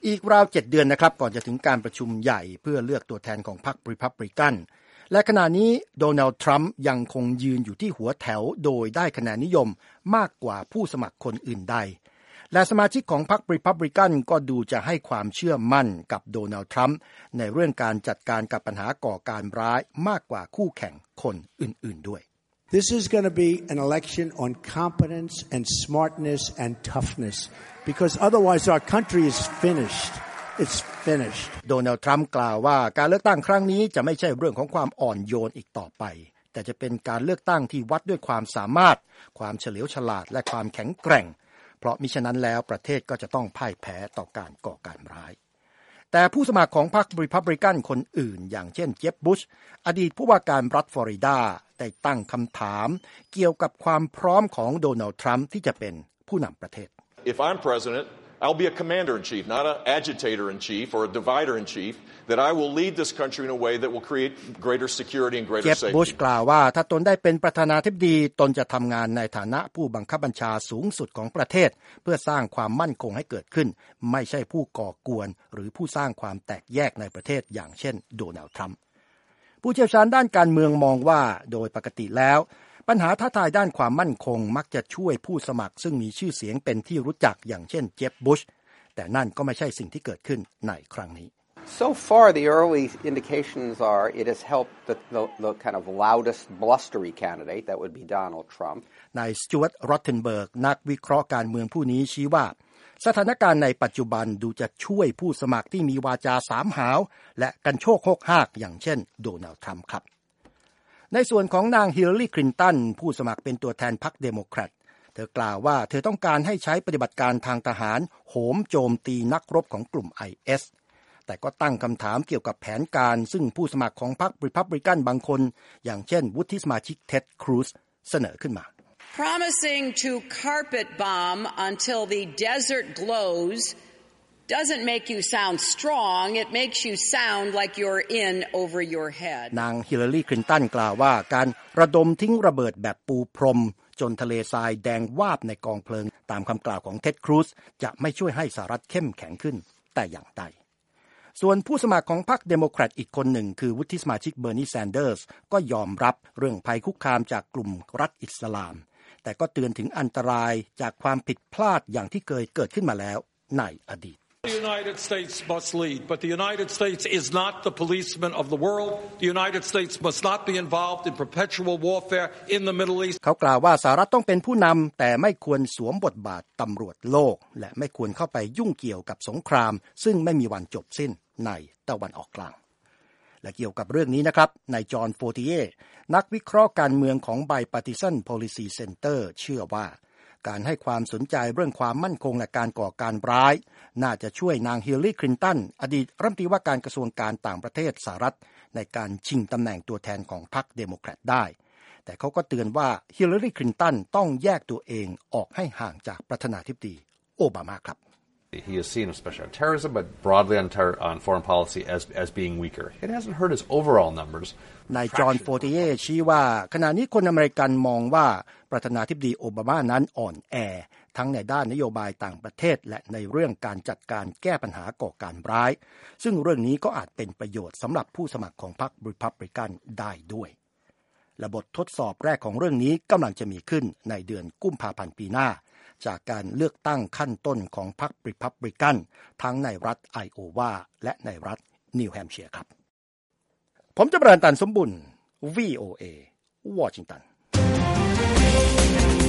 อีกราว7 เดือนนะครับก่อนจะถึงการประชุมใหญ่เพื่อเลือกตัวแทนของพรรครีพับลิกันและขณะนี้โดนัลด์ทรัมป์ยังคงยืนอยู่ที่หัวแถวโดยได้คะแนนนิยมมากกว่าผู้สมัครคนอื่นใดและสมาชิกของพรรครีพับลิกันก็ดูจะให้ความเชื่อมั่นกับโดนัลด์ทรัมป์ในเรื่องการจัดการกับปัญหาก่อการร้ายมากกว่าคู่แข่งคนอื่นๆด้วย This is going to be an election on competence and smartness and toughness because otherwise our country is finished. It's finished. โดนัลด์ทรัมป์กล่าวว่าการเลือกตั้งครั้งนี้จะไม่ใช่เรื่องของความอ่อนโยนอีกต่อไปแต่จะเป็นการเลือกตั้งที่วัดด้วยความสามารถความเฉลียวฉลาดและความแข็งแกร่งเพราะมิฉะนั้นแล้วประเทศก็จะต้องพ่ายแพ้ต่อการก่อการร้ายแต่ผู้สมัครของพรรครีพับลิกันคนอื่นอย่างเช่นเจฟบุชอดีตผู้ว่าการรัฐฟลอริดาได้ตั้งคำถามเกี่ยวกับความพร้อมของโดนัลด์ทรัมป์ที่จะเป็นผู้นำประเทศ If I'm president, I'll be a commander-in-chief, not an agitator-in-chief or a divider-in-chief, that I will lead this country in a way that will create greater security and greater safety. เจฟบุชกล่าวว่าถ้าตนได้เป็นประธานาธิบดีตนจะทำงานในฐานะผู้บังคับบัญชาสูงสุดของประเทศเพื่อสร้างความมั่นคงให้เกิดขึ้นไม่ใช่ผู้ก่อกวนหรือผู้สร้างความแตกแยกในประเทศอย่างเช่นโดนัลด์ทรัมป์ผู้เชี่ยวชาญด้านการเมืองมองว่าโดยปกติแล้วปัญหาท้าทายด้านความมั่นคงมักจะช่วยผู้สมัครซึ่งมีชื่อเสียงเป็นที่รู้จักอย่างเช่นเจฟบุชแต่นั่นก็ไม่ใช่สิ่งที่เกิดขึ้นในครั้งนี้ So far, the early indications are it has helped the kind of loudest, blustery candidate, that would be Donald Trump. นายสจ๊วต รอตเทนเบิร์กนักวิเคราะห์การเมืองผู้นี้ชี้ว่าสถานการณ์ในปัจจุบันดูจะช่วยผู้สมัครที่มีวาจาสามหาวและกันโชคโฮกฮากอย่างเช่นโดนัลด์ทรัมป์ครับในส่วนของนางฮิลลารีคลินตันผู้สมัครเป็นตัวแทนพรรคเดโมแครตเธอกล่าวว่าเธอต้องการให้ใช้ปฏิบัติการทางทหารโหมโจมตีนักรบของกลุ่ม IS แต่ก็ตั้งคำถามเกี่ยวกับแผนการซึ่งผู้สมัครของพรรครีพับลิกันบางคนอย่างเช่นวุฒิสมาชิกเท็ด ครูซเสนอขึ้นมา Promising to carpet bomb until the desert glows doesn't make you sound strong, it makes you sound like you're in over your head. นางฮิลลารีคลินตันกล่าวว่าการระดมทิ้งระเบิดแบบปูพรมจนทะเลทรายแดงวาบในกองเพลิงตามคำกล่าวของเท็ด ครูซจะไม่ช่วยให้สหรัฐเข้มแข็งขึ้นแต่อย่างใดส่วนผู้สมัครของพรรคเดโมแครตอีกคนหนึ่งคือวุฒิสมาชิกเบอร์นีแซนเดอร์สก็ยอมรับเรื่องภัยคุกคามจากกลุ่มรัฐอิสลามแต่ก็เตือนถึงอันตรายจากความผิดพลาดอย่างที่เคยเกิดขึ้นมาแล้วในอดีต The United States must lead, but the United States is not the policeman of the world. The United States must not be involved in perpetual warfare in the Middle East. เขากล่าวว่าสหรัฐต้องเป็นผู้นำแต่ไม่ควรสวมบทบาทตำรวจโลกและไม่ควรเข้าไปยุ่งเกี่ยวกับสงครามซึ่งไม่มีวันจบสิ้นในตะวันออกกลางและเกี่ยวกับเรื่องนี้นะครับนายจอห์น โฟติเย่นักวิเคราะห์การเมืองของ Bipartisan Policy Center เชื่อว่าการให้ความสนใจเรื่องความมั่นคงและการก่อการร้ายน่าจะช่วยนางฮิลลารีคลินตันอดีตรัฐมนตรีว่าการกระทรวงการต่างประเทศสหรัฐในการชิงตำแหน่งตัวแทนของพรรคเดโมแครตได้แต่เขาก็เตือนว่าฮิลลารีคลินตันต้องแยกตัวเองออกให้ห่างจากประธานาธิบดีโอบามาครับ He is seen, especially on terrorism, but broadly on foreign policy as being weaker. It hasn't hurt his overall numbers. นายจอห์น โฟติเย่ชี้ว่าขณะนี้คนอเมริกันมองว่าประธานาธิบดีโอบามานั้นอ่อนแอทั้งในด้านนโยบายต่างประเทศและในเรื่องการจัดการแก้ปัญหาก่อการร้ายซึ่งเรื่องนี้ก็อาจเป็นประโยชน์สำหรับผู้สมัครของพรรครีพับลิกันได้ด้วยและบททดสอบแรกของเรื่องนี้กำลังจะมีขึ้นในเดือนกุมภาพันธ์ปีหน้าจากการเลือกตั้งขั้นต้นของพรรครีพับลิกันทั้งในรัฐไอโอวาและในรัฐนิวแฮมป์เชียร์ครับผมจะบรรตันสมบุญ VOA วอชิงตัน